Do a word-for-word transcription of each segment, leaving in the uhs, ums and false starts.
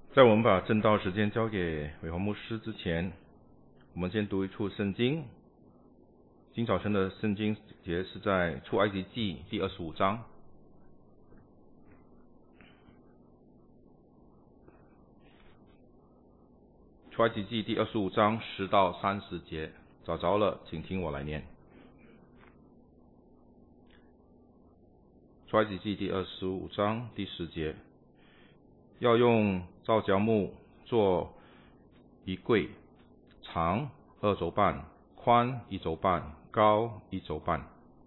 在我们把正道时间交给伟华牧师之前，我们先读一处圣经。今早晨的圣经节是在出埃及记第二十五章。出埃及记第二十五章十到三十节，找着了，请听我来念。出埃及记第二十五章第十节，要用皂荚木做一柜，长二肘半，宽一肘半，高一肘半。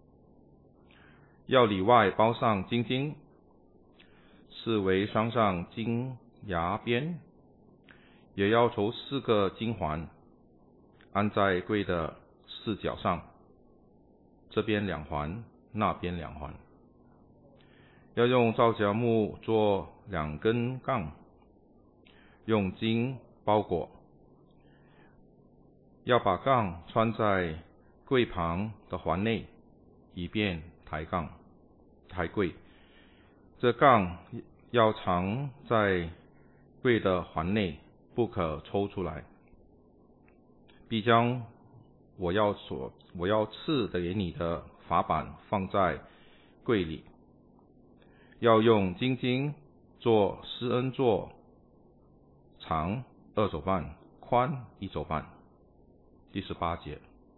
要里外包上金金，四围拴上金牙边，也要绸四个金环，安在柜的四角上，这边两环，那边两环。要用皂荚木做两根杠，用金包裹。要把杠穿在柜旁的环内，以便抬杠抬柜。这杠要藏在柜的环内，不可抽出来。必将我要所我要赐的给你的法版放在柜里。要用金金做施恩座，长二肘半，宽一肘半。第十八节，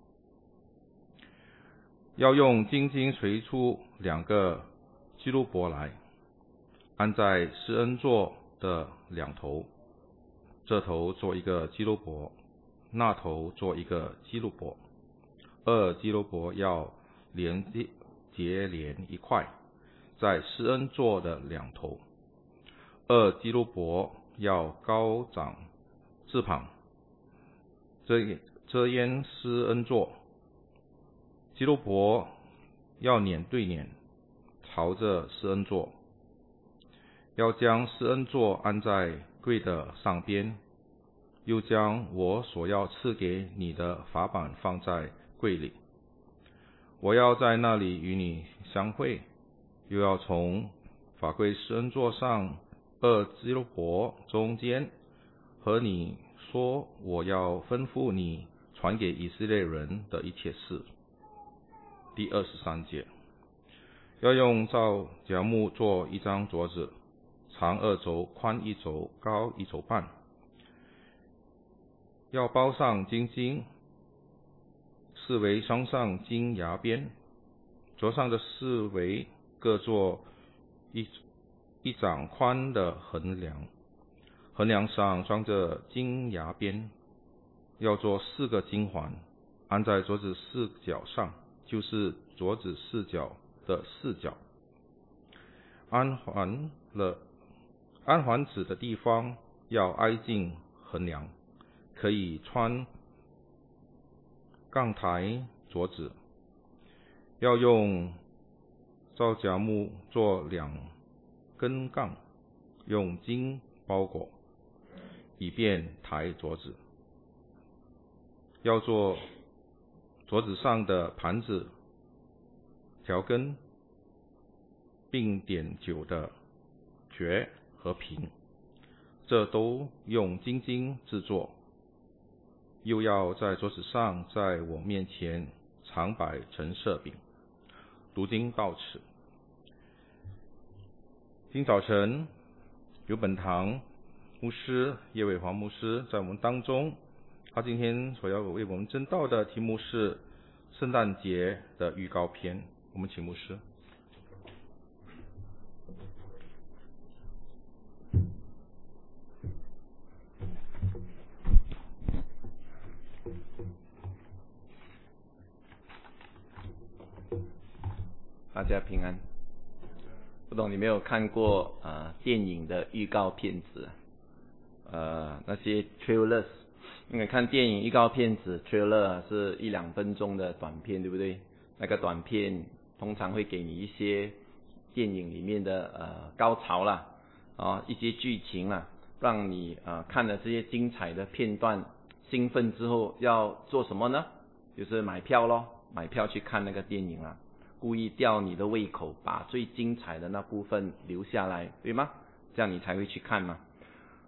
要用金金锤出两个基路伯来，安在施恩座的两头，这头做一个基路伯，那头做一个基路伯。二基路伯要连结连一块，在施恩座的两头。二基路伯要高长翅膀，遮遮掩施恩座。基路伯要脸对脸，朝着施恩座。要将施恩座安在柜的上边，又将我所要赐给你的法版放在柜里。我要在那里与你相会，又要从法柜施恩座上二基路伯中间和你说我要吩咐你传给以色列人的一切事。第二十三节，要用皂荚木做一张桌子，长二肘，宽一肘，高一肘半。要包上金金，四围拴上金牙边。桌上的四围各做一一掌宽的横梁，横梁上装着金牙边。要做四个金环，安在桌子四角上，就是桌子四角的四角。安环了安环子的地方要挨近横梁，可以穿杠台桌子。要用皂荚木做两根杠，用金包裹，以便抬桌子。要做桌子上的盘子、调羹，并点酒的爵和瓶，这都用金金制作。又要在桌子上在我面前常摆陈设饼。读经到此。今早晨有本堂牧师叶伟华牧师在我们当中，他今天所要为我们证道的题目是圣诞节的预告片。我们请牧师。 大家平安。不懂你没有看过呃电影的预告片子，呃那些 trailers， 因为看电影预告片子 trailer 是一两分钟的短片，对不对？那个短片通常会给你一些电影里面的呃高潮啦，啊一些剧情啦，让你呃看了这些精彩的片段，兴奋之后要做什么呢？就是买票咯，买票去看那个电影啦。故意吊你的胃口，把最精彩的那部分留下来，对吗？这样你才会去看嘛。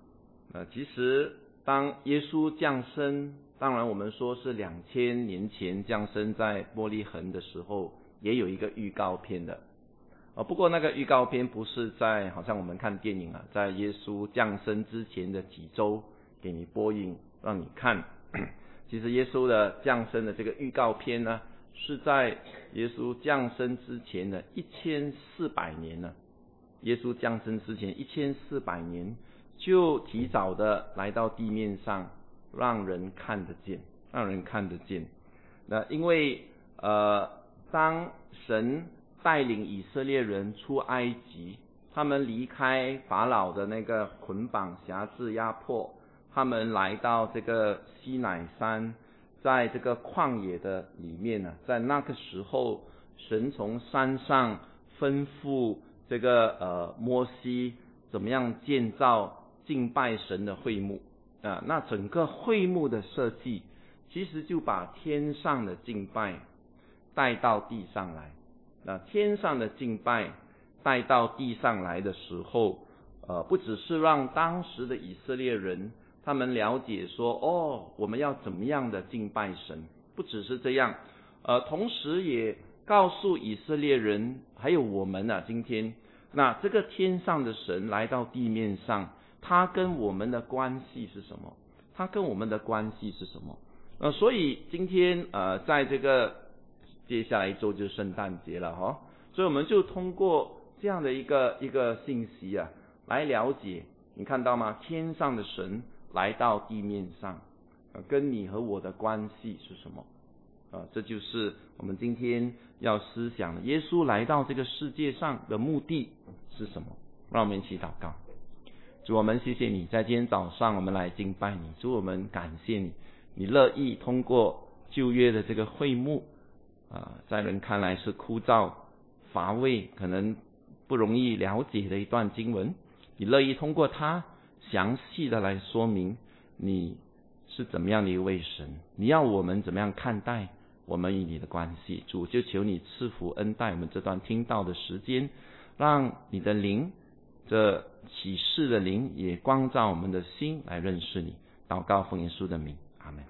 呃，其实当耶稣降生，当然我们说是两千年前降生在伯利恒的时候，也有一个预告片的。呃，不过那个预告片不是在好像我们看电影啊，在耶稣降生之前的几周给你播映让你看。其实耶稣的降生的这个预告片呢，是在耶稣降生之前的一千四百年呢。耶稣降生之前一千四百年就提早的来到地面上，让人看得见，让人看得见。那因为呃，当神带领以色列人出埃及，他们离开法老的那个捆绑辖制压迫，他们来到这个西乃山，在这个旷野的里面呢，在那个时候，神从山上吩咐这个呃摩西怎么样建造敬拜神的会幕啊？那整个会幕的设计，其实就把天上的敬拜带到地上来。那天上的敬拜带到地上来的时候，呃，不只是让当时的以色列人他们了解说，哦，我们要怎么样的敬拜神，不只是这样，呃，同时也告诉以色列人，还有我们啊，今天，那这个天上的神来到地面上，他跟我们的关系是什么？他跟我们的关系是什么？呃，所以今天呃，在这个接下来一周就是圣诞节了哈，所以我们就通过这样的一个一个信息啊，来了解，你看到吗？天上的神来到地面上，呃，跟你和我的关系是什么？啊，这就是我们今天要思想的。耶稣来到这个世界上的目的是什么？让我们一起祷告。主，我们谢谢你，在今天早上我们来敬拜你。主，我们感谢你，你乐意通过旧约的这个会幕啊，在人看来是枯燥乏味，可能不容易了解的一段经文，你乐意通过它详细的来说明你是怎么样的一位神，你要我们怎么样看待我们与你的关系。主，就求你赐福恩待我们这段听到的时间，让你的灵，这启示的灵也光照我们的心来认识你。祷告奉耶稣的名，阿们。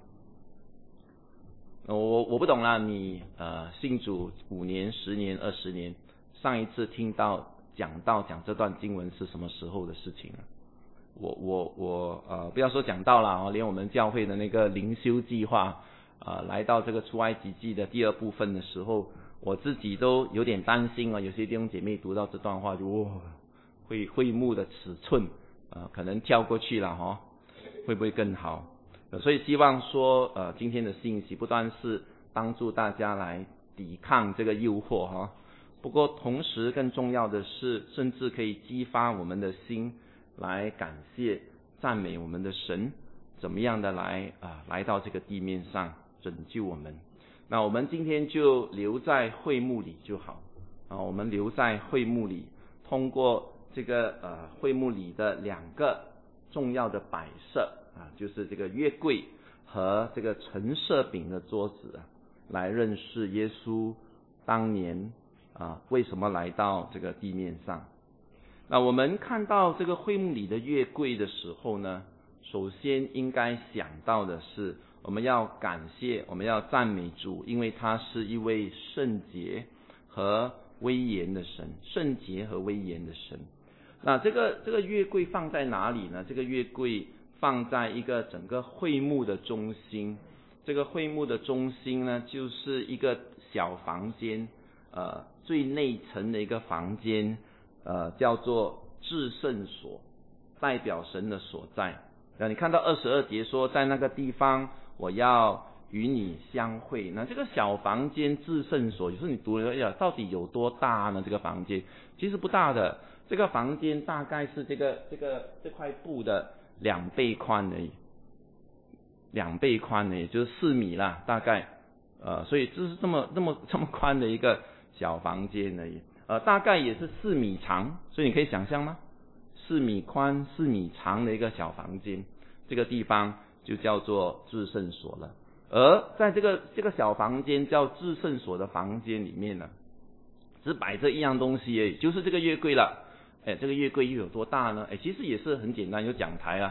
我我不懂啦，你呃信主五年、十年、二十年，上一次听到讲到讲这段经文是什么时候的事情了？我我我呃不要说讲到啦，连我们教会的那个灵修计划，呃来到这个出埃及记的第二部分的时候，我自己都有点担心啊。有些弟兄姐妹读到这段话就哇，会会幕的尺寸呃可能跳过去了哈，会不会更好？所以希望说呃今天的信息不单是帮助大家来抵抗这个诱惑哈，不过同时更重要的是，甚至可以激发我们的心来感谢赞美我们的神，怎么样的来啊来到这个地面上拯救我们。那我们今天就留在会幕里就好啊，我们留在会幕里，通过这个呃会幕里的两个重要的摆设啊，就是这个约柜和这个陈设饼的桌子啊，来认识耶稣当年啊为什么来到这个地面上。那我们看到这个会幕里的约柜的时候呢，首先应该想到的是，我们要感谢，我们要赞美主，因为他是一位圣洁和威严的神，圣洁和威严的神。那这个这个约柜放在哪里呢？这个约柜放在一个整个会幕的中心，这个会幕的中心呢，就是一个小房间，呃，最内层的一个房间，呃，叫做至圣所，代表神的所在。那你看到二十二节说，在那个地方我要与你相会。那这个小房间至圣所，有时候你读了呀，到底有多大呢？这个房间其实不大的，这个房间大概是这个这个这块布的两倍宽而已，两倍宽呢，也就是四米啦，大概，呃，所以这是这么这么这么宽的一个小房间而已，呃，大概也是四米长，所以你可以想象吗？四米宽、四米长的一个小房间，这个地方就叫做至圣所了。而在这个这个小房间叫至圣所的房间里面呢，只摆着一样东西而已，就是这个约柜了。哎，这个约柜又有多大呢？哎，其实也是很简单，有讲台啊，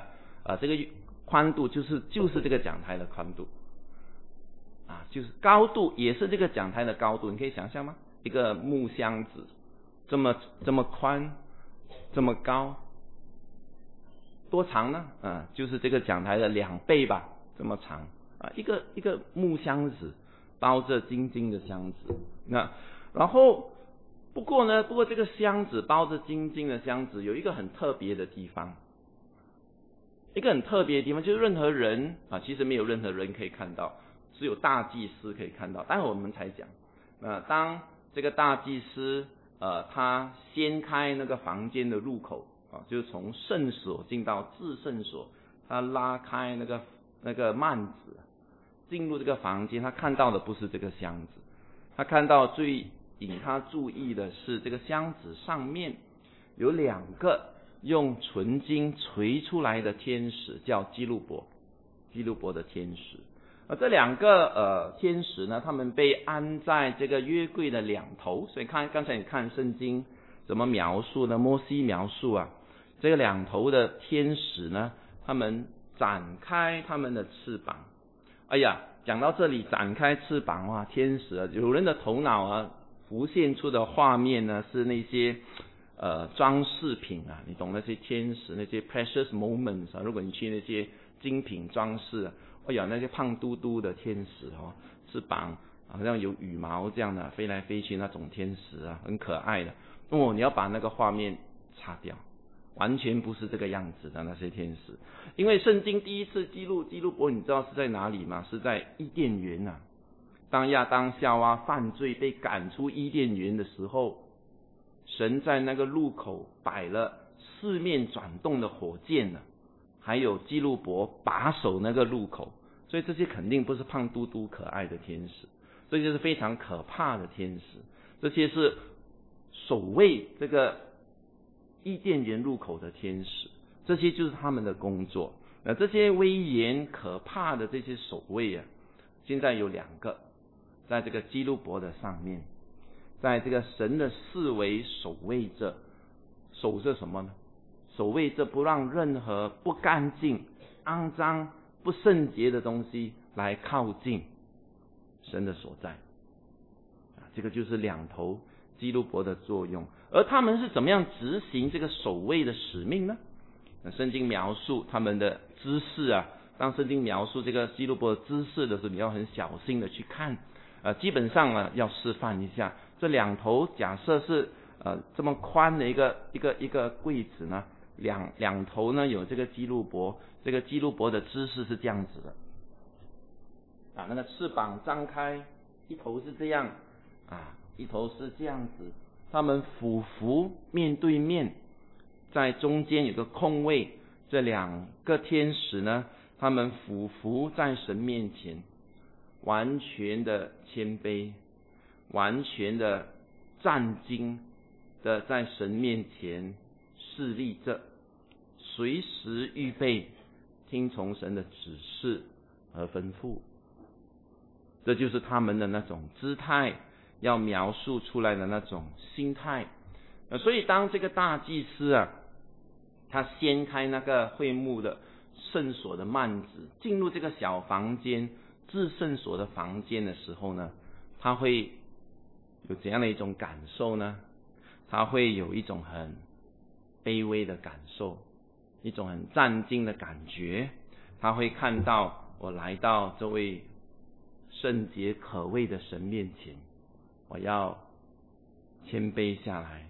呃，这个宽度就是就是这个讲台的宽度，啊，就是高度也是这个讲台的高度，你可以想象吗？一个木箱子这么这么宽，这么高，多长呢？啊，就是这个讲台的两倍吧，这么长啊，一个一个木箱子包着金金的箱子，那然后不过呢，不过这个箱子包着金金的箱子有一个很特别的地方。一个很特别的地方，就是任何人啊，其实没有任何人可以看到，只有大祭司可以看到。待会我们才讲。那当这个大祭司呃，他掀开那个房间的入口啊，就是从圣所进到至圣所，他拉开那个那个幔子，进入这个房间，他看到的不是这个箱子，他看到最引他注意的是这个箱子上面有两个用纯金锤出来的天使，叫基路伯，基路伯的天使。而这两个呃天使呢，他们被安在这个约柜的两头，所以看刚才你看圣经怎么描述呢？摩西描述啊，这个两头的天使呢，他们展开他们的翅膀。哎呀，讲到这里展开翅膀哇，天使啊，有人的头脑啊浮现出的画面呢是那些呃，装饰品啊，你懂那些天使那些 precious moments 啊，如果你去那些精品装饰啊，哎呀，那些胖嘟嘟的天使哦，翅膀好像有羽毛这样的飞来飞去那种天使啊，很可爱的。哦，你要把那个画面擦掉，完全不是这个样子的那些天使。因为圣经第一次记录基路伯，你知道是在哪里吗？是在伊甸园啊。当亚当夏娃犯罪被赶出伊甸园的时候，神在那个路口摆了四面转动的火箭呢，还有基路伯把守那个路口，所以这些肯定不是胖嘟嘟可爱的天使，这些是非常可怕的天使，这些是守卫这个伊甸园入口的天使，这些就是他们的工作。那这些威严可怕的这些守卫啊，现在有两个在这个基路伯的上面，在这个神的四围守卫着，守着什么呢？守卫着不让任何不干净、肮脏、不圣洁的东西来靠近神的所在。啊，这个就是两头基路伯的作用。而他们是怎么样执行这个守卫的使命呢？那圣经描述他们的姿势啊，当圣经描述这个基路伯的姿势的时候，你要很小心的去看。呃，基本上啊，要示范一下。这两头假设是呃这么宽的一个一个一个柜子呢，两两头呢有这个基路伯，这个基路伯的姿势是这样子的，啊，那个翅膀张开，一头是这样，啊，一头是这样子，他们俯伏面对面，在中间有个空位，这两个天使呢，他们俯伏在神面前，完全的谦卑，完全的战兢的在神面前侍立着，随时预备听从神的指示和吩咐。这就是他们的那种姿态，要描述出来的那种心态。呃，所以当这个大祭司啊，他掀开那个会幕的圣所的幔子，进入这个小房间至圣所的房间的时候呢，他会有怎样的一种感受呢？他会有一种很卑微的感受，一种很战兢的感觉。他会看到我来到这位圣洁可畏的神面前，我要谦卑下来。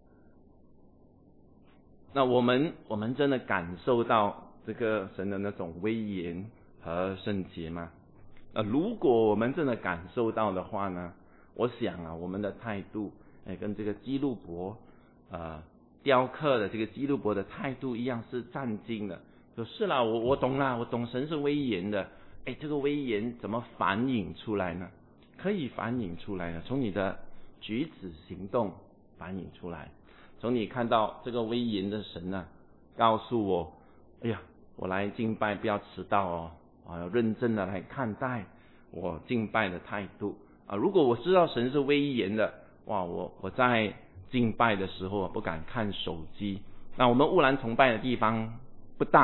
那我们我们真的感受到这个神的那种威严和圣洁吗？呃，如果我们真的感受到的话呢，我想啊，我们的态度，哎，跟这个基路伯，呃，雕刻的这个基路伯的态度一样，是战兢的。就是啦，我我懂啦，我懂神是威严的。哎，这个威严怎么反映出来呢？可以反映出来的，从你的举止行动反映出来。从你看到这个威严的神呢、啊，告诉我，哎呀，我来敬拜不要迟到哦，我要认真的来看待我敬拜的态度啊。如果我知道神是威严的，哇，我我在敬拜的时候不敢看手机。那我们乌兰崇拜的地方不大，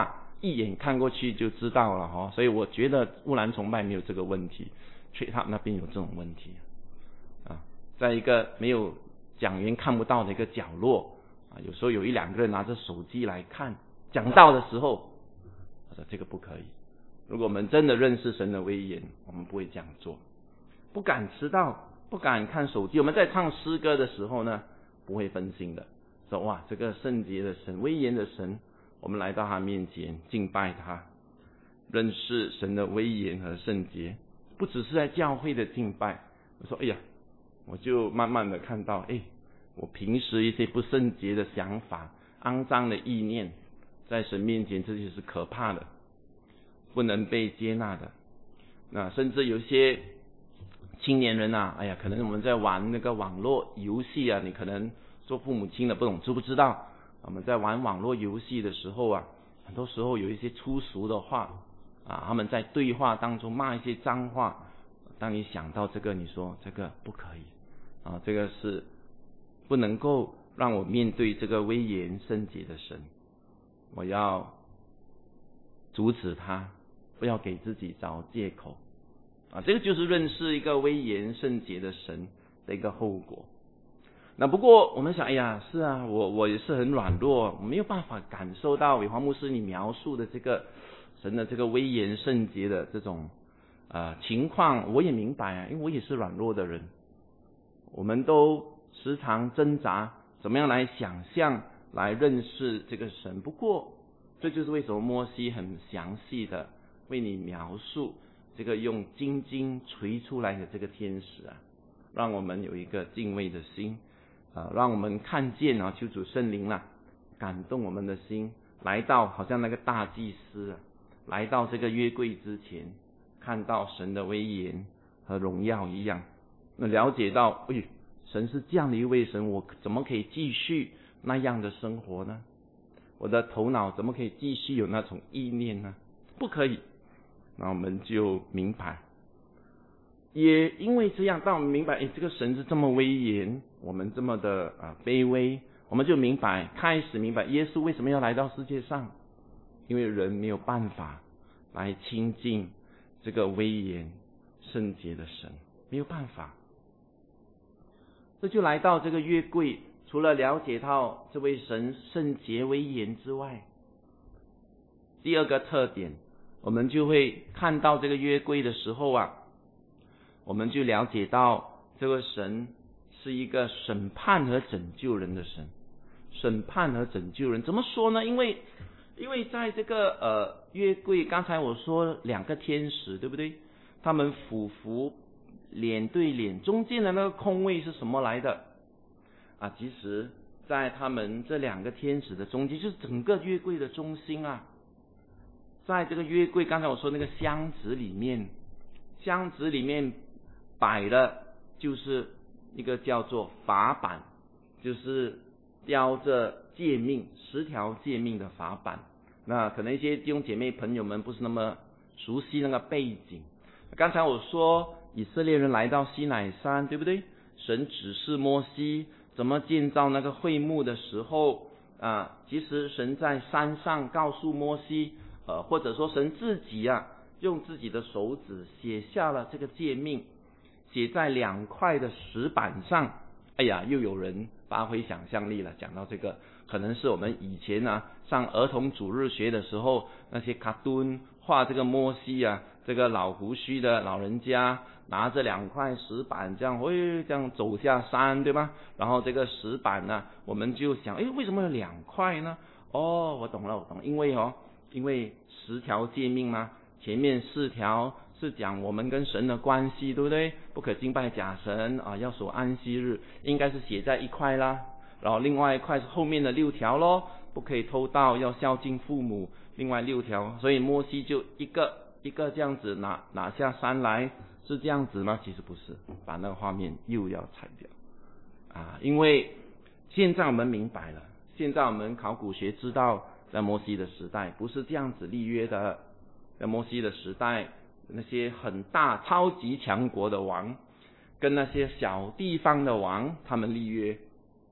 一眼看过去就知道了哈。所以我觉得乌兰崇拜没有这个问题，Trade Hub那边有这种问题啊，在一个没有讲员看不到的一个角落啊，有时候有一两个人拿着手机来看讲道的时候，我说这个不可以。如果我们真的认识神的威严，我们不会这样做，不敢迟到，不敢看手机。我们在唱诗歌的时候呢，不会分心的，说哇，这个圣洁的神，威严的神，我们来到他面前敬拜他，认识神的威严和圣洁。不只是在教会的敬拜，我说哎呀，我就慢慢的看到，哎，我平时一些不圣洁的想法、肮脏的意念，在神面前这些是可怕的，不能被接纳的。那甚至有些青年人啊，哎呀，可能我们在玩那个网络游戏啊，你可能做父母亲的不懂知不知道，我们在玩网络游戏的时候啊，很多时候有一些粗俗的话啊，他们在对话当中骂一些脏话，当你想到这个，你说这个不可以啊，这个是不能够让我面对这个威严圣洁的神，我要阻止他，不要给自己找借口啊，这个就是认识一个威严圣洁的神的一个后果。那不过我们想，哎呀，是啊，我我也是很软弱，我没有办法感受到伟华牧师你描述的这个神的这个威严圣洁的这种呃情况，我也明白啊，因为我也是软弱的人，我们都时常挣扎怎么样来想象来认识这个神。不过这就是为什么摩西很详细的为你描述这个用金金锤出来的这个天使啊，让我们有一个敬畏的心啊，让我们看见啊，求主圣灵啊感动我们的心，来到好像那个大祭司啊，来到这个约柜之前，看到神的威严和荣耀一样，那了解到，哎，神是这样的一位神，我怎么可以继续那样的生活呢？我的头脑怎么可以继续有那种意念呢？不可以。那我们就明白，也因为这样，当我们明白，哎，这个神是这么威严，我们这么的啊卑微，我们就明白，开始明白耶稣为什么要来到世界上，因为人没有办法来亲近这个威严圣洁的神，没有办法。这就来到这个约柜，除了了解到这位神圣洁威严之外，第二个特点，我们就会看到这个约柜的时候啊，我们就了解到这个神是一个审判和拯救人的神。审判和拯救人怎么说呢？因为因为在这个呃约柜，刚才我说两个天使，对不对？他们俯伏脸对脸，中间的那个空位是什么来的啊？其实在他们这两个天使的中间，就是整个约柜的中心啊。在这个约柜，刚才我说那个箱子里面，箱子里面摆了就是一个叫做法版，就是标着诫命，十条诫命的法版。那可能一些弟兄姐妹朋友们不是那么熟悉那个背景。刚才我说以色列人来到西乃山，对不对？神指示摩西怎么建造那个会幕的时候啊，其实神在山上告诉摩西，呃，或者说神自己啊，用自己的手指写下了这个诫命，写在两块的石板上。哎呀，又有人发挥想象力了，讲到这个，可能是我们以前啊上儿童主日学的时候，那些卡通画这个摩西啊，这个老胡须的老人家拿着两块石板，这样会这样走下山，对吧？然后这个石板呢，我们就想，哎，为什么有两块呢？哦，我懂了，我懂了，因为哦，因为十条诫命嘛，前面四条是讲我们跟神的关系，对不对？不可敬拜假神啊，要守安息日，应该是写在一块啦。然后另外一块是后面的六条咯，不可以偷盗，要孝敬父母，另外六条。所以摩西就一个一个这样子拿拿下山来，是这样子吗？其实不是，把那个画面又要裁掉啊，因为现在我们明白了，现在我们考古学知道，在摩西的时代不是这样子立约的。在摩西的时代，那些很大超级强国的王跟那些小地方的王他们立约，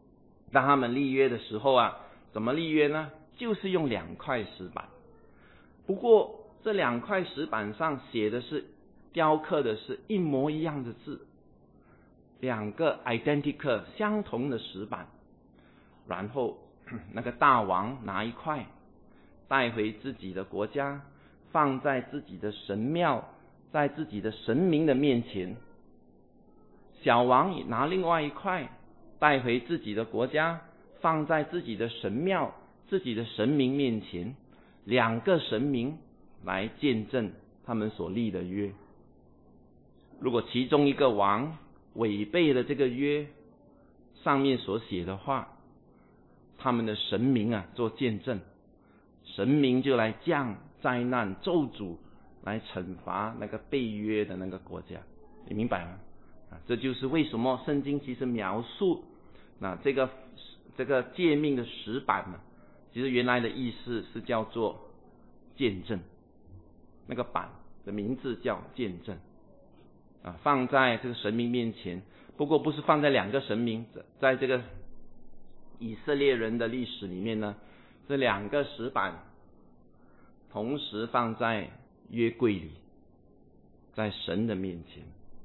当他们立约的时候啊，怎么立约呢？就是用两块石板不过这两块石板上写的是雕刻的是一模一样的字，两个 identical 相同的石板，然后那个大王拿一块带回自己的国家，放在自己的神庙，在自己的神明的面前，小王也拿另外一块带回自己的国家，放在自己的神庙，自己的神明面前，两个神明来见证他们所立的约。如果其中一个王违背了这个约上面所写的话，他们的神明啊做见证，神明就来降灾难咒诅来惩罚那个被约的那个国家。你明白吗？啊，这就是为什么圣经其实描述那这个这个诫命的石板呢，其实原来的意思是叫做见证，那个板的名字叫见证啊，放在这个神明面前。不过不是放在两个神明，在这个以色列人的历史里面呢，这两个石板同时放在约柜里，在神的面前，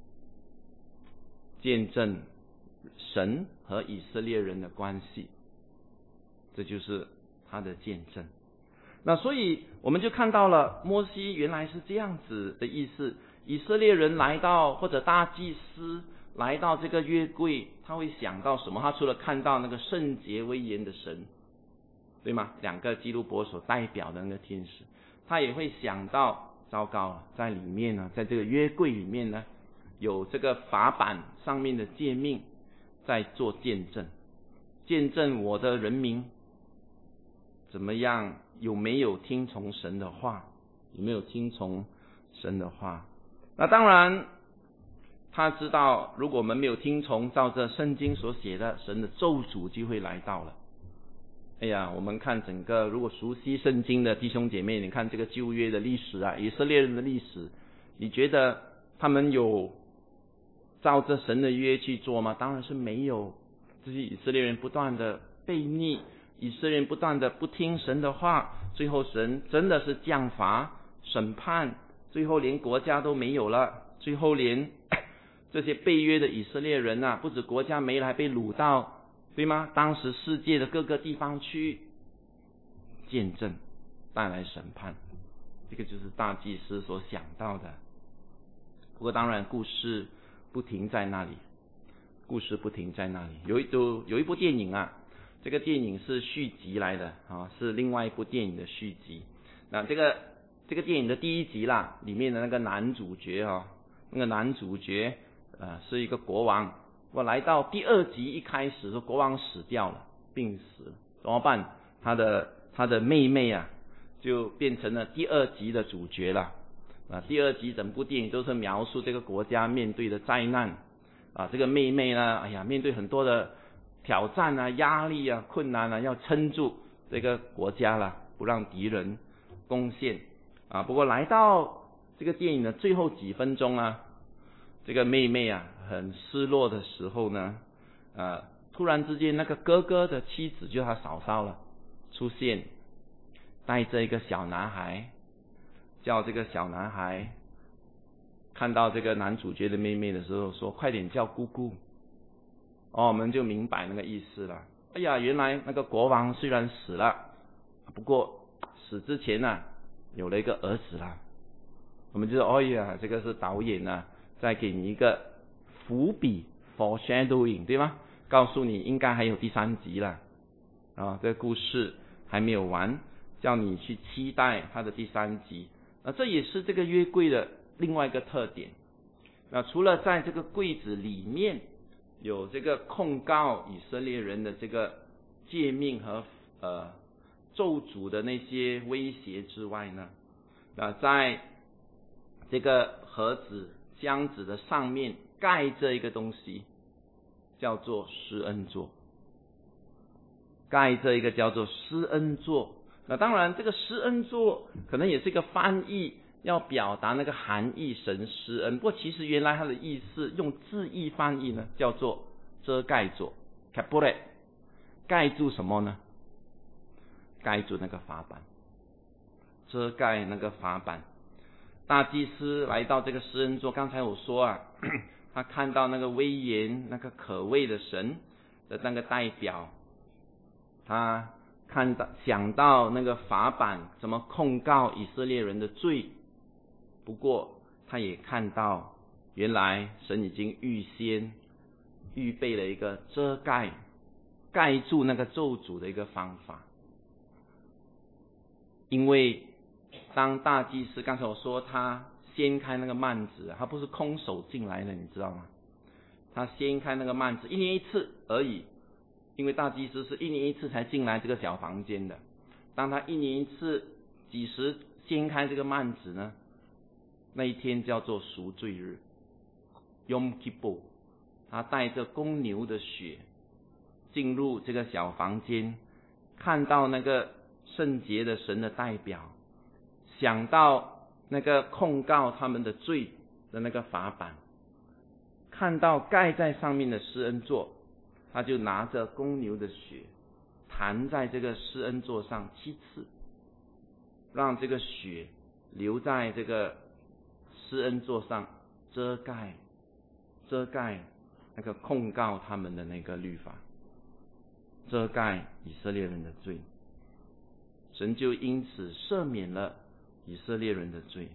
见证神和以色列人的关系，这就是他的见证。那所以我们就看到了摩西原来是这样子的意思，以色列人来到，或者大祭司来到这个约柜，他会想到什么？他除了看到那个圣洁威严的神，对吗？两个基路伯所代表的那个天使，他也会想到，糟糕了，在里面呢，在这个约柜里面呢，有这个法版上面的诫命在做见证，见证我的人民怎么样，有没有听从神的话，有没有听从神的话。那当然他知道，如果我们没有听从照着圣经所写的，神的咒诅就会来到了。哎呀，我们看整个，如果熟悉圣经的弟兄姐妹，你看这个旧约的历史啊，以色列人的历史，你觉得他们有照着神的约去做吗？当然是没有。这些以色列人不断的悖逆，以色列人不断的不听神的话，最后神真的是降罚审判，最后连国家都没有了，最后连这些被约的以色列人啊，不止国家没了，还被掳到，对吗？当时世界的各个地方去见证，带来审判。这个就是大祭司所想到的。不过当然故事不停在那里，故事不停在那里。有一部有一部电影啊，这个电影是续集来的啊，是另外一部电影的续集。那这个这个电影的第一集啦，里面的那个男主角啊，那个男主角呃是一个国王。我来到第二集一开始说国王死掉了，病死了，怎么办？他的他的妹妹啊，就变成了第二集的主角了。啊，第二集整部电影都是描述这个国家面对的灾难啊，这个妹妹呢，哎呀，面对很多的挑战啊、压力啊、困难啊，要撑住这个国家了，不让敌人攻陷啊。不过来到这个电影的最后几分钟啊，这个妹妹啊很失落的时候呢，呃，突然之间那个哥哥的妻子就他嫂嫂了出现，带着一个小男孩，叫这个小男孩看到这个男主角的妹妹的时候说快点叫姑姑。哦，我们就明白那个意思了。哎呀，原来那个国王虽然死了，不过死之前呢、啊、有了一个儿子啦。我们就说，哎呀，这个是导演啊再给你一个伏笔 foreshadowing， 对吗？告诉你应该还有第三集了啊，这个故事还没有完，叫你去期待它的第三集。那这也是这个约柜的另外一个特点。那除了在这个柜子里面有这个控告以色列人的这个诫命和呃咒诅的那些威胁之外呢，那在这个盒子箱子的上面盖着一个东西，叫做施恩座，盖着一个叫做施恩座。那当然这个施恩座可能也是一个翻译，要表达那个含义，神施恩。不过其实原来它的意思用字义翻译呢，叫做遮盖座 kapore， 盖住什么呢？盖住那个法版。 遮盖那个法版。大祭司来到这个施恩座，刚才我说啊，他看到那个威严、那个可畏的神的那个代表，他看到想到那个法版怎么控告以色列人的罪。不过他也看到，原来神已经预先预备了一个遮盖盖住那个咒诅的一个方法。因为当大祭司，刚才我说他掀开那个幔子，他不是空手进来的，你知道吗？他掀开那个幔子，一年一次而已，因为大祭司是一年一次才进来这个小房间的。当他一年一次几时掀开这个幔子呢？那一天叫做赎罪日 Yom Kippur， 他带着公牛的血进入这个小房间，看到那个圣洁的神的代表，想到那个控告他们的罪的那个法版，看到盖在上面的施恩座，他就拿着公牛的血弹在这个施恩座上七次，让这个血留在这个施恩座上，遮盖遮盖那个控告他们的那个律法，遮盖以色列人的罪。神就因此赦免了以色列人的罪。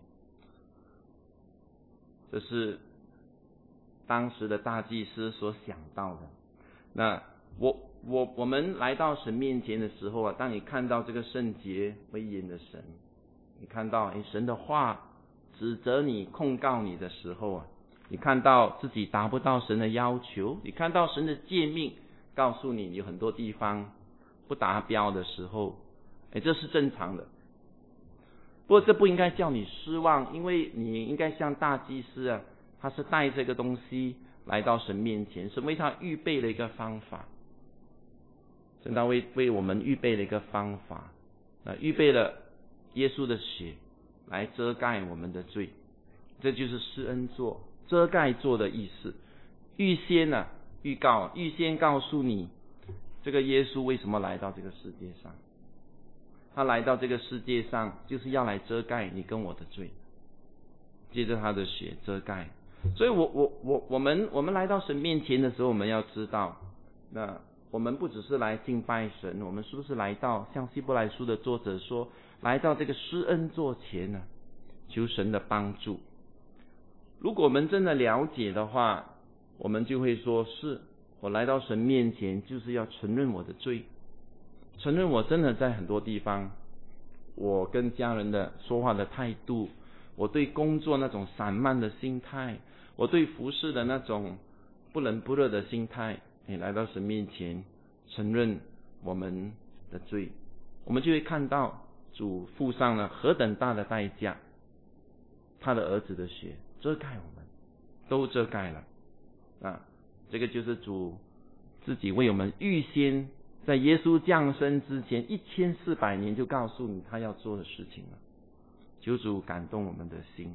这是当时的大祭司所想到的。那我我我们来到神面前的时候啊，当你看到这个圣洁威严的神，你看到诶神的话指责你控告你的时候啊，你看到自己达不到神的要求，你看到神的诫命告诉你有很多地方不达标的时候，哎，这是正常的。不过这不应该叫你失望，因为你应该像大祭司啊，他是带这个东西来到神面前，神为他预备了一个方法，神他为为我们预备了一个方法，那预备了耶稣的血来遮盖我们的罪，这就是施恩座遮盖座的意思。预先呢、啊、预告预先告诉你，这个耶稣为什么来到这个世界上。他来到这个世界上就是要来遮盖你跟我的罪，借着他的血遮盖。所以我我我我们我们来到神面前的时候，我们要知道，那我们不只是来敬拜神，我们是不是来到像希伯来书的作者说，来到这个施恩座前呢，求神的帮助。如果我们真的了解的话，我们就会说，是我来到神面前就是要承认我的罪，承认我真的在很多地方，我跟家人的说话的态度，我对工作那种散漫的心态，我对服事的那种不冷不热的心态，你来到神面前承认我们的罪，我们就会看到主付上了何等大的代价，他的儿子的血遮盖我们，都遮盖了啊！这个就是主自己为我们预先在耶稣降生之前一千四百年就告诉你他要做的事情了。求主感动我们的心，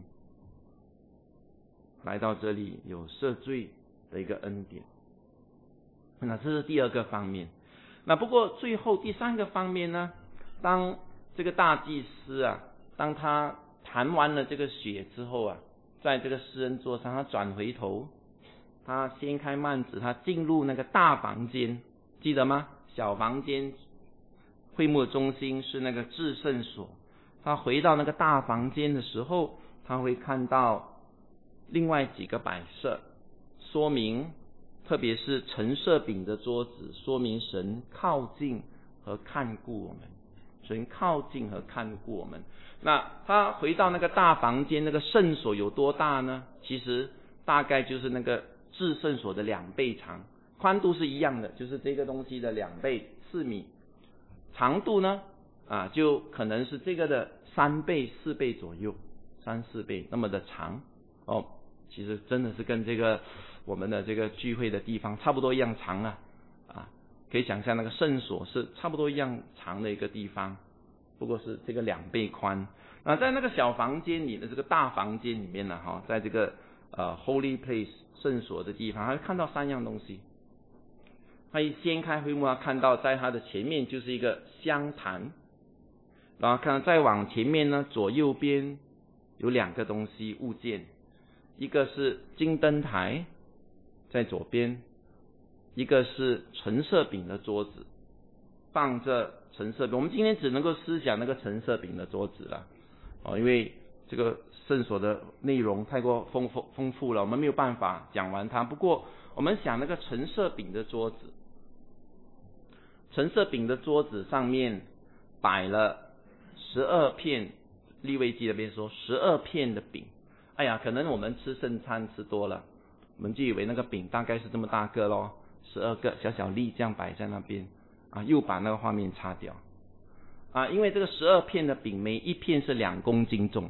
来到这里有赦罪的一个恩典。那这是第二个方面。那不过最后第三个方面呢，当这个大祭司啊，当他弹完了这个血之后啊，在这个施恩座上，他转回头，他掀开幔子，他进入那个大房间，记得吗？小房间会幕的中心是那个至圣所，他回到那个大房间的时候，他会看到另外几个摆设，说明特别是陈设饼的桌子，说明神靠近和看顾我们，神靠近和看顾我们。那他回到那个大房间，那个圣所有多大呢？其实大概就是那个至圣所的两倍长，宽度是一样的，就是这个东西的两倍，四米。长度呢，啊，就可能是这个的三倍、四倍左右，三四倍那么的长哦。其实真的是跟这个我们的这个聚会的地方差不多一样长啊，啊，可以想象那个圣所是差不多一样长的一个地方，不过是这个两倍宽。那在那个小房间里的这个大房间里面呢，哈，在这个呃 Holy Place 圣所的地方，他会看到三样东西。他一掀开会幕，他看到在他的前面就是一个香坛， 然后看再往前面呢，左右边有两个东西物件，一个是金灯台在左边，一个是陈设饼的桌子，放着陈设饼。我们今天只能够思想那个陈设饼的桌子了，哦，因为这个圣所的内容太过丰富丰富了，我们没有办法讲完它。不过我们想那个陈设饼的桌子，陈设饼的桌子上面摆了十二片，利未记那边说十二片的饼。哎呀，可能我们吃圣餐吃多了，我们就以为那个饼大概是这么大个咯，十二个小小粒这样摆在那边啊，又把那个画面擦掉啊，因为这个十二片的饼每一片是两公斤重，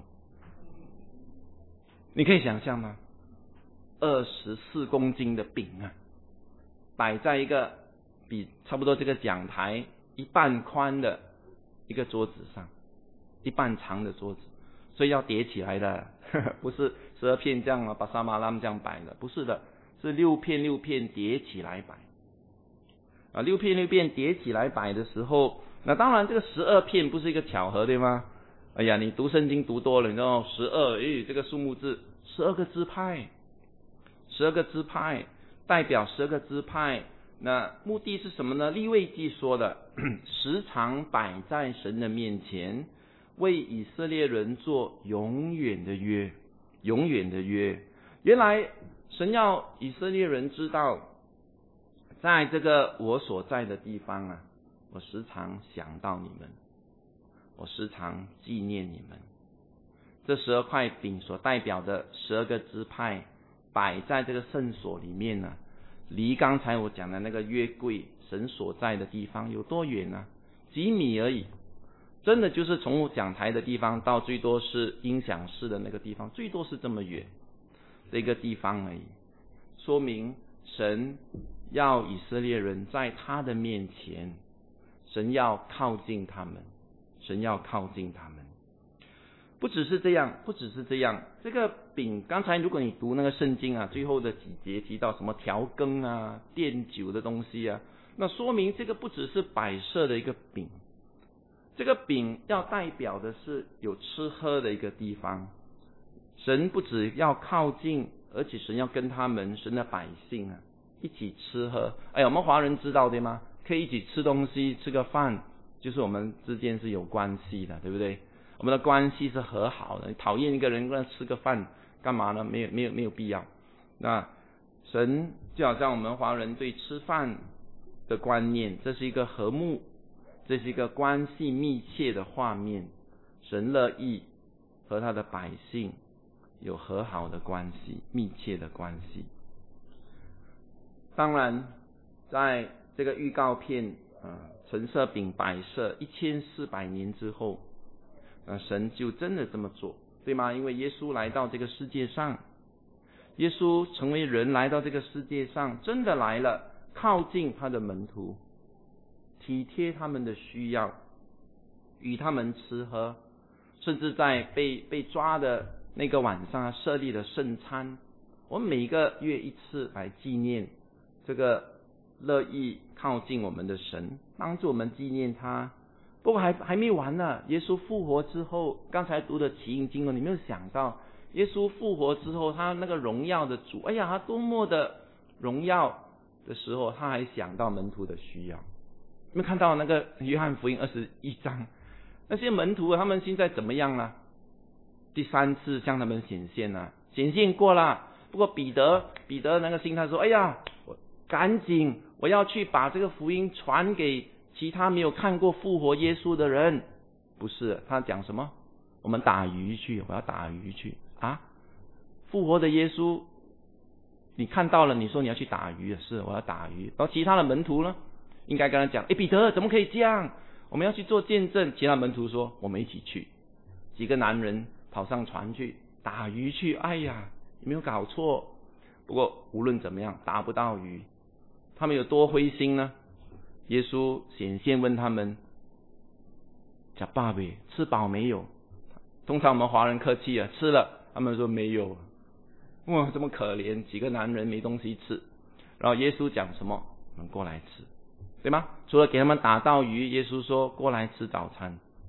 你可以想象吗？二十四公斤的饼啊，摆在一个比差不多这个讲台一半宽的一个桌子上，一半长的桌子，所以要叠起来的，呵呵，不是十二片这样啊，把沙马拉这样摆的，不是的，是六片六片叠起来摆啊，六片六片叠起来摆的时候，那当然这个十二片不是一个巧合，对吗？哎呀，你读圣经读多了，你知道十二，诶，这个数目字，十二个支派，十二个支派代表十二个支派。那目的是什么呢？利未记说的，时常摆在神的面前，为以色列人做永远的约，永远的约。原来神要以色列人知道，在这个我所在的地方啊，我时常想到你们，我时常纪念你们。这十二块饼所代表的十二个支派摆在这个圣所里面呢、啊，离刚才我讲的那个约柜神所在的地方有多远呢？几米而已，真的就是从讲台的地方到最多是音响室的那个地方，最多是这么远这个地方而已。说明神要以色列人在他的面前，神要靠近他们，神要靠近他们。不只是这样，不只是这样，这个饼，刚才如果你读那个圣经啊，最后的几节提到什么调羹啊、奠酒的东西啊，那说明这个不只是摆设的一个饼，这个饼要代表的是有吃喝的一个地方。神不只要靠近，而且神要跟他们神的百姓啊一起吃喝。哎呀，我们华人知道对吗？可以一起吃东西，吃个饭，就是我们之间是有关系的，对不对？我们的关系是和好的，讨厌一个人跟他吃个饭干嘛呢？没有没有没有必要。那神就好像我们华人对吃饭的观念，这是一个和睦，这是一个关系密切的画面。神乐意和他的百姓有和好的关系，密切的关系。当然在这个预告片啊，陈设饼摆设一千四百年之后，那神就真的这么做，对吗？因为耶稣来到这个世界上，耶稣成为人来到这个世界上，真的来了，靠近他的门徒，体贴他们的需要，与他们吃喝，甚至在被被抓的那个晚上设立了圣餐。我们每个月一次来纪念这个乐意靠近我们的神，帮助我们纪念他。不过还还没完呢，耶稣复活之后，刚才读的奇异经文，你没有想到，耶稣复活之后，他那个荣耀的主，哎呀，他多么的荣耀的时候，他还想到门徒的需要。你们看到那个约翰福音二十一章，那些门徒他们现在怎么样呢？第三次向他们显现了，显现过了。不过彼得，彼得那个心态说，哎呀，我赶紧，我要去把这个福音传给其他没有看过复活耶稣的人。不是，他讲什么？我们打鱼去，我要打鱼去啊！复活的耶稣你看到了，你说你要去打鱼，是我要打鱼。然后其他的门徒呢，应该跟他讲，诶，彼得怎么可以这样？我们要去做见证。其他门徒说，我们一起去。几个男人跑上船去打鱼去，哎呀，有没有搞错？不过无论怎么样，打不到鱼，他们有多灰心呢？耶稣显现问他们，讲爸爸吃饱没有？通常我们华人客气啊，吃了，他们说没有。哇，这么可怜，几个男人没东西吃。然后耶稣讲什么？我们过来吃，对吗？除了给他们打到鱼，耶稣说过来吃早餐。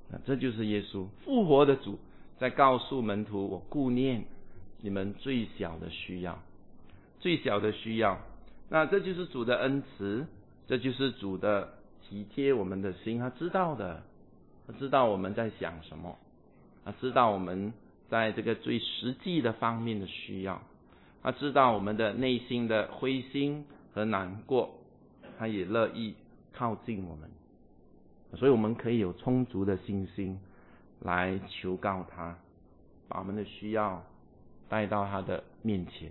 这就是耶稣复活的主在告诉门徒，我顾念你们最小的需要，最小的需要。那这就是主的恩慈，这就是主的体贴我们的心，他知道的，他知道我们在想什么，他知道我们在这个最实际的方面的需要，他知道我们的内心的灰心和难过，他也乐意靠近我们，所以我们可以有充足的信心来求告他，把我们的需要带到他的面前。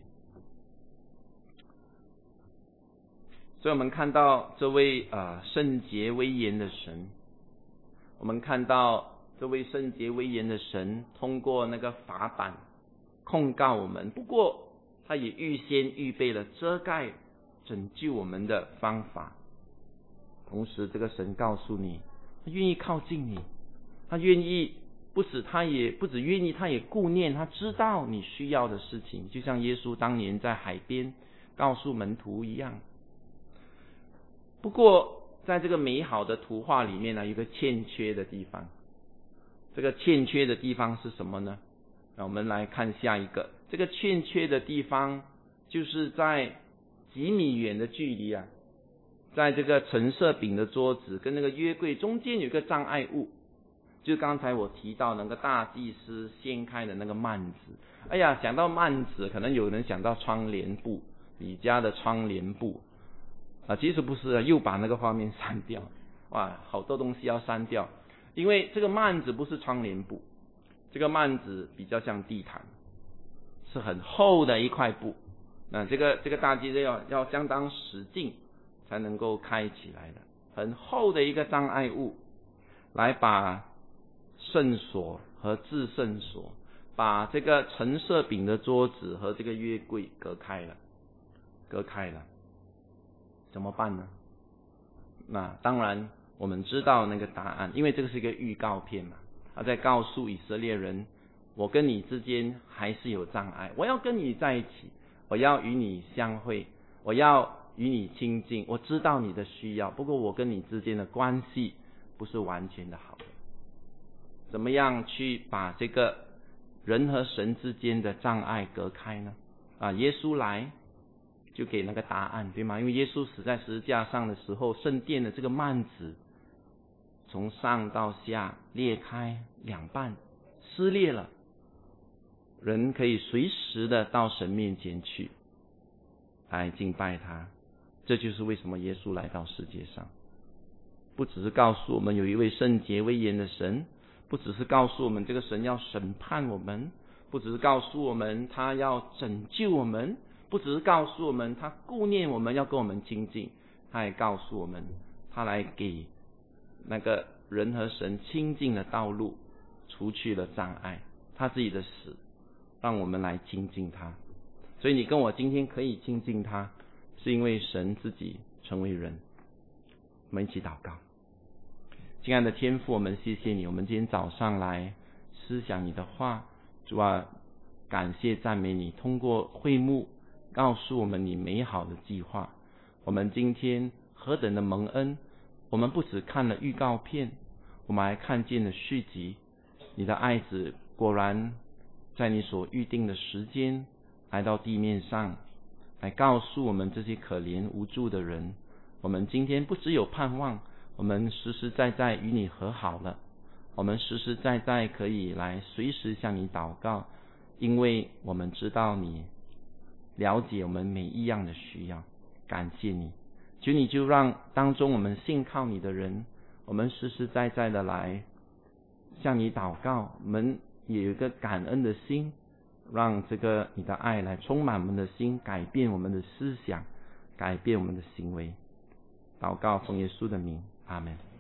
所以我们看到这位呃圣洁威严的神，我们看到这位圣洁威严的神通过那个法版控告我们，不过他也预先预备了遮盖拯救我们的方法。同时这个神告诉你，他愿意靠近你，他愿意不止他也不止愿意，他也顾念，他知道你需要的事情，就像耶稣当年在海边告诉门徒一样。不过在这个美好的图画里面呢，有一个欠缺的地方。这个欠缺的地方是什么呢？那我们来看下一个，这个欠缺的地方就是在几米远的距离啊，在这个陈设饼的桌子跟那个约柜中间有一个障碍物，就是刚才我提到那个大祭司掀开的那个幔子。哎呀，想到幔子，可能有人想到窗帘布，你家的窗帘布啊，其实不是啊，又把那个画面删掉。哇，好多东西要删掉，因为这个幔子不是窗帘布，这个幔子比较像地毯，是很厚的一块布。那这个这个大祭司要要相当使劲才能够开起来的，很厚的一个障碍物，来把圣所和至圣所，把这个陈设饼的桌子和这个约柜隔开了，隔开了。怎么办呢？那当然我们知道那个答案，因为这个是一个预告片嘛，他在告诉以色列人，我跟你之间还是有障碍，我要跟你在一起，我要与你相会，我要与你亲近，我知道你的需要，不过我跟你之间的关系不是完全的好。怎么样去把这个人和神之间的障碍隔开呢？啊，耶稣来就给那个答案，对吗？因为耶稣死在十字架上的时候，圣殿的这个幔子从上到下裂开两半，撕裂了，人可以随时的到神面前去来敬拜他。这就是为什么耶稣来到世界上，不只是告诉我们有一位圣洁威严的神，不只是告诉我们这个神要审判我们，不只是告诉我们他要拯救我们，不只是告诉我们他顾念我们要跟我们亲近，他也告诉我们他来给那个人和神亲近的道路除去了障碍，他自己的死让我们来亲近他。所以你跟我今天可以亲近他，是因为神自己成为人。我们一起祷告。亲爱的天父，我们谢谢你，我们今天早上来思想你的话，主啊，感谢赞美你，通过会幕告诉我们你美好的计划。我们今天何等的蒙恩，我们不只看了预告片，我们还看见了续集。你的爱子果然在你所预定的时间来到地面上，来告诉我们这些可怜无助的人，我们今天不只有盼望，我们实实在在与你和好了，我们实实在在可以来随时向你祷告，因为我们知道你了解我们每一样的需要。感谢你，求你就让当中我们信靠你的人，我们实实在在的来向你祷告，我们也有一个感恩的心，让这个你的爱来充满我们的心，改变我们的思想，改变我们的行为。祷告奉耶稣的名，阿们。